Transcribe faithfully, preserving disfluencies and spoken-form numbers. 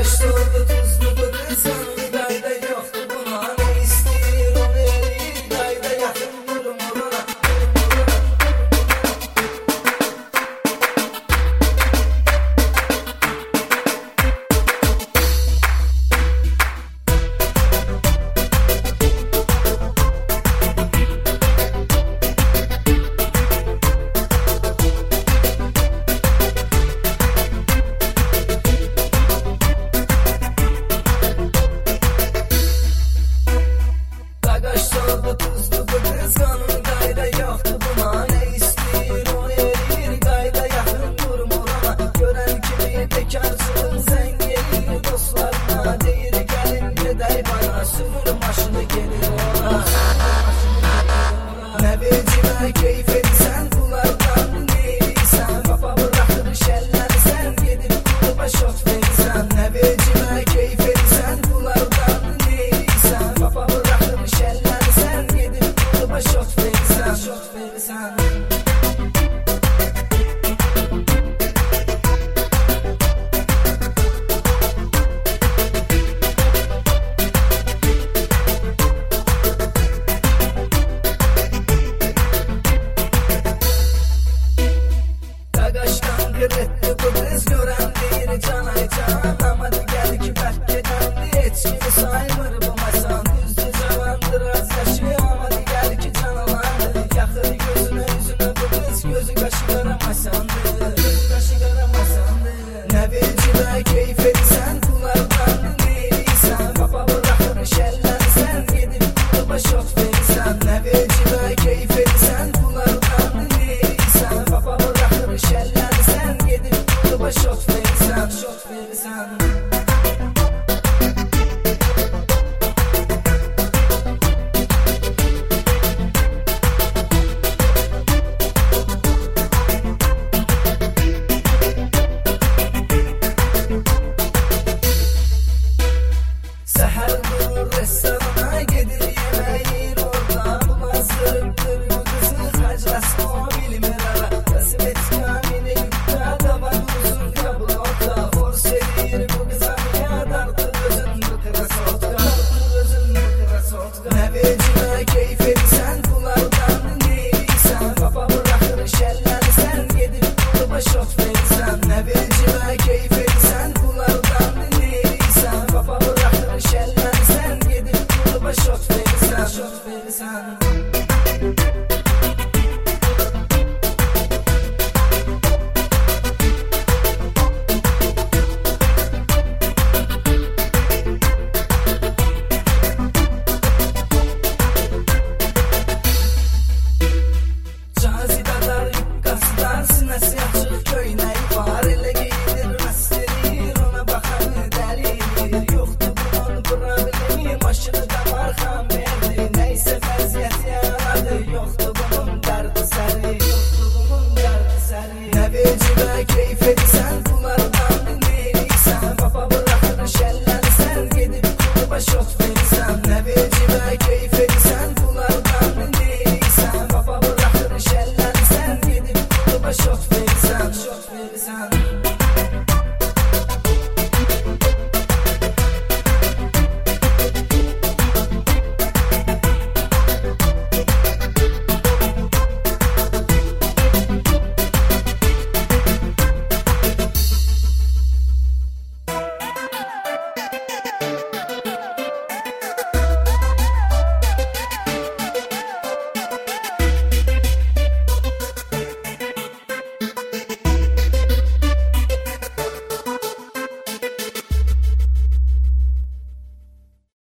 Qaqaşdırdı tuzlu bu qızın, qayda yoxdur buna, nə istəyir o verir, qayda yaxın durmur ona. Qaqaşdırdı tuzlu bu qızın, qayda yoxdur buna, nə istəyir o verir, qayda yaxın durmur ona. Görən kimi bekarsın, zəng edir dostlarına, deyir gəlin gedək bana, sürür maşını gelir ona. Nə vecimə keyf edirsən, bunlardan neyirsən, vapa bıraxır şəllənsən, gedib kluba şot verirsən. Nə vecimə keyf edirsən, bunlardan neyirsən, vapa bıraxır şəllənsən, gedib kluba şot verirsən, şot verirsən. Qaqaşdan qırıtdı bu qız, görən deyir can ay can, amma digər ki bərk gedəndi, heç kimi saymır bu masan. Düzdür cavandır az yaşı, amma digər ki can alandır, yaxır gözünə üzünə bu qız, gözü qaşı qara masandır, gözü qaşı qara masandır. Nə vecimə keyf edirsən, bunlardan neyirsən, vapa bıraxır şəllənsən, gedib kluba şot verirsən. Nə vecimə keyf edirsən, bunlardan neyirsən, vapa bıraxır şəllənsən, gedib kluba şot verirsən, şot verirsən.